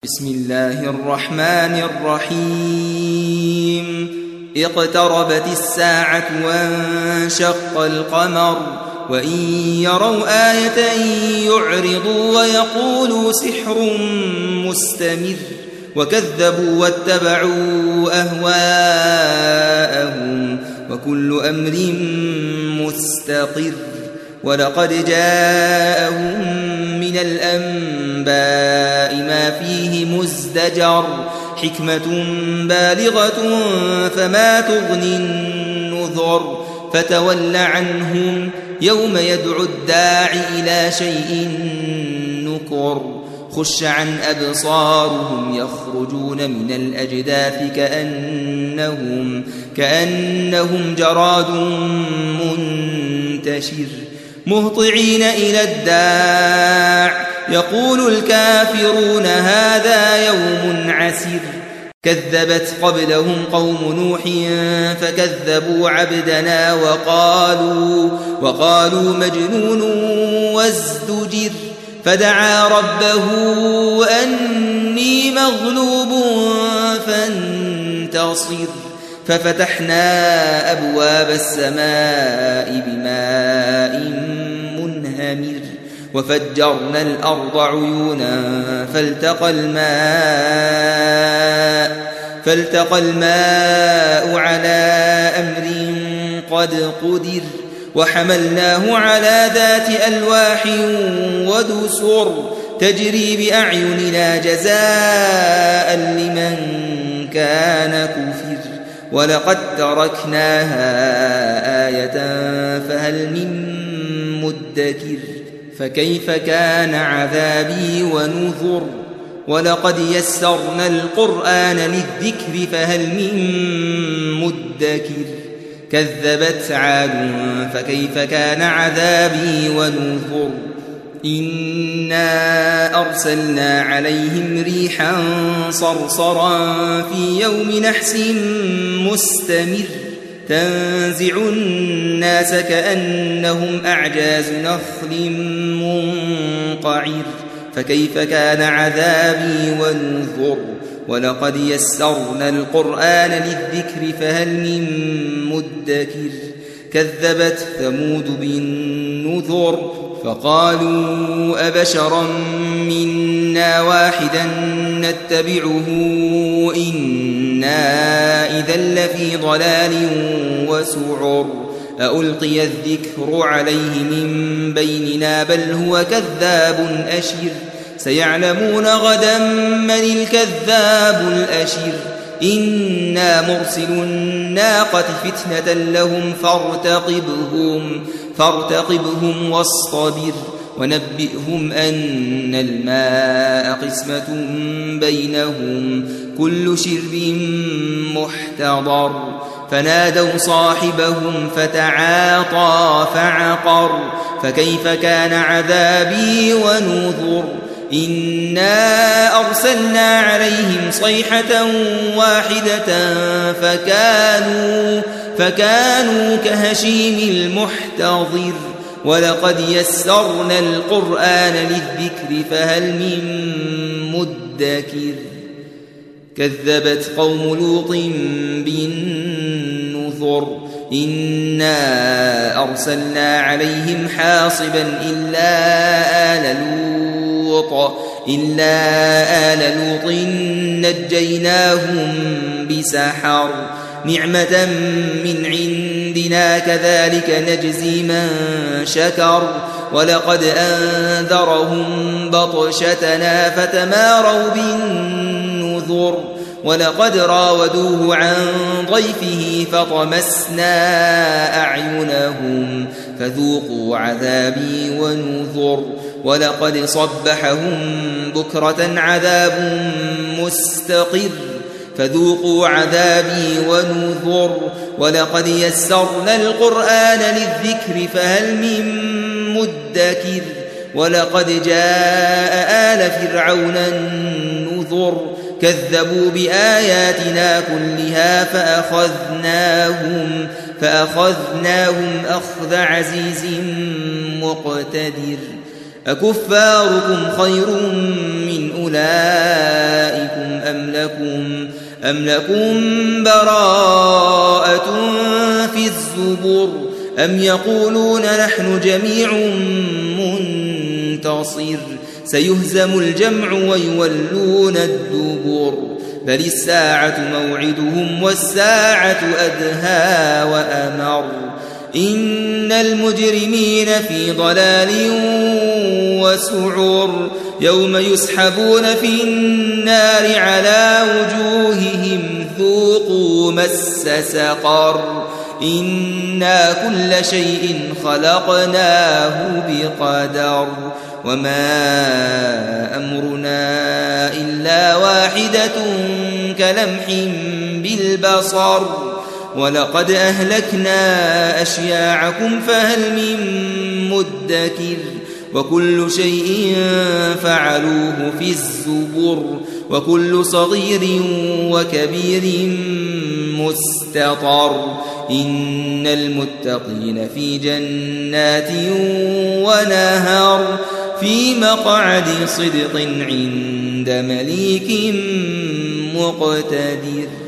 بسم الله الرحمن الرحيم اقتربت الساعة وانشق القمر وإن يروا آية يعرضوا ويقولوا سحر مستمر وكذبوا واتبعوا أهواءهم وكل أمر مستقر ولقد جاءهم من الأنباء ما فيه مزدجر حكمة بالغة فما تغني النذر فتول عنهم يوم يدعو الداعي إلى شيء نكر خش عن أبصارهم يخرجون من الأجداث كأنهم جراد منتشر مهطعين إلى الداع يقول الكافرون هذا يوم عسر كذبت قبلهم قوم نوح فكذبوا عبدنا وقالوا مجنون وازدجر فدعا ربه أني مغلوب فانتصر ففتحنا أبواب السماء بماء منهمر وفجرنا الأرض عيونا فالتقى الماء على أمر قد قدر وحملناه على ذات ألواح ودسر تجري بأعيننا جزاء لمن كان كفر ولقد تركناها آية فهل من مدكر فكيف كان عذابي ونذر ولقد يسرنا القرآن للذكر فهل من مدكر كذبت عاد فكيف كان عذابي ونذر إنا أرسلنا عليهم ريحا صرصرا في يوم نحس مستمر تنزع الناس كأنهم أعجاز نخل منقعر فكيف كان عذابي ونذر ولقد يسرنا القرآن للذكر فهل من مدكر كذبت ثمود بالنذر فقالوا أبشرا منا واحدا نتبعه إنا إذا لفي ضلال وسعر ألقي الذكر عليه من بيننا بل هو كذاب أشر سيعلمون غدا من الكذاب الأشر إنا مرسل الناقة فتنة لهم فارتقبهم واصطبر ونبئهم أن الماء قسمة بينهم كل شرب محتضر فنادوا صاحبهم فتعاطى فعقر فكيف كان عذابي ونذر إنا أرسلنا عليهم صيحة واحدة فكانوا كهشيم المحتضر ولقد يسرنا القرآن للذكر فهل من مدكر كذبت قوم لوط بالنذر إنا أرسلنا عليهم حاصبا إلا آل لوط نجيناهم بسحر نعمة من عندنا كذلك نجزي من شكر ولقد أنذرهم بطشتنا فتماروا بالنذر ولقد راودوه عن ضيفه فطمسنا أعينهم فذوقوا عذابي ونذر ولقد صبحهم بكرة عذاب مستقر فذوقوا عذابي ونذر ولقد يسرنا القرآن للذكر فهل من مدكر ولقد جاء آل فرعون النذر كذبوا بآياتنا كلها فأخذناهم أخذ عزيز مقتدر أكفاركم خير من أولئك أم لكم براءة في الزبر أم يقولون نحن جميع منتصر سيهزم الجمع ويولون الدبر بل الساعة موعدهم والساعة أدهى وأمر إن المجرمين في ضلال وسعر يوم يسحبون في النار على وجوههم ذوقوا مس سقر إنا كل شيء خلقناه بقدر وما أمرنا إلا واحدة كلمح بالبصر ولقد أهلكنا أشياعكم فهل من مدكر وكل شيء فعلوه في الزبر وكل صغير وكبير مستطر إن المتقين في جنات ونهر في مقعد صدق عند مليك مقتدر.